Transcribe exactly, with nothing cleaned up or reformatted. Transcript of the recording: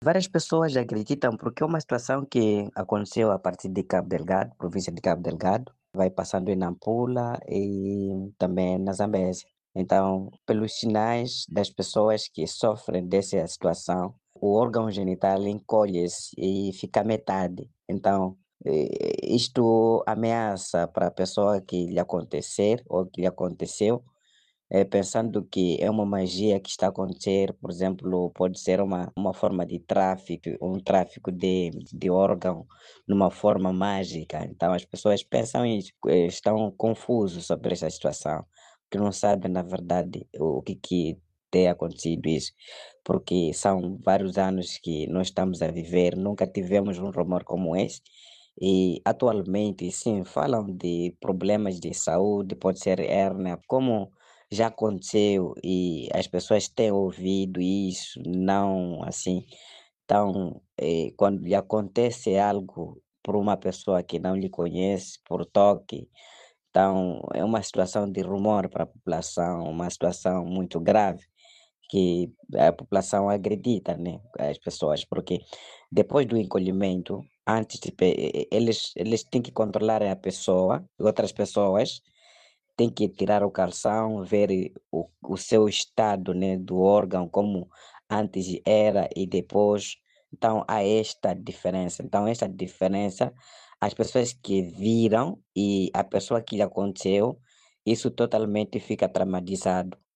Várias pessoas acreditam porque é uma situação que aconteceu a partir de Cabo Delgado, província de Cabo Delgado, vai passando em Nampula e também na Zambésia. Então, pelos sinais das pessoas que sofrem dessa situação, o órgão genital encolhe-se e fica metade. Então, eh, isto ameaça para a pessoa que lhe acontecer ou que lhe aconteceu, eh, pensando que é uma magia que está a acontecer, por exemplo, pode ser uma, uma forma de tráfico, um tráfico de, de órgão numa forma mágica. Então as pessoas pensam isso, eh, estão confusos sobre essa situação, que não sabem na verdade o, o que, que tem acontecido isso, porque são vários anos que nós estamos a viver, nunca tivemos um rumor como esse. E atualmente, sim, falam de problemas de saúde, pode ser hérnia, como já aconteceu e as pessoas têm ouvido isso, não assim, então, eh, quando lhe acontece algo por uma pessoa que não lhe conhece, por toque, então é uma situação de rumor para a população, uma situação muito grave que a população acredita, né, as pessoas, porque depois do encolhimento, antes de, pe- e- e- eles, eles têm que controlar a pessoa, outras pessoas, tem que tirar o calção, ver o, o seu estado, né, do órgão, como antes era e depois. Então, há esta diferença. Então, esta diferença, as pessoas que viram e a pessoa que lhe aconteceu, isso totalmente fica traumatizado.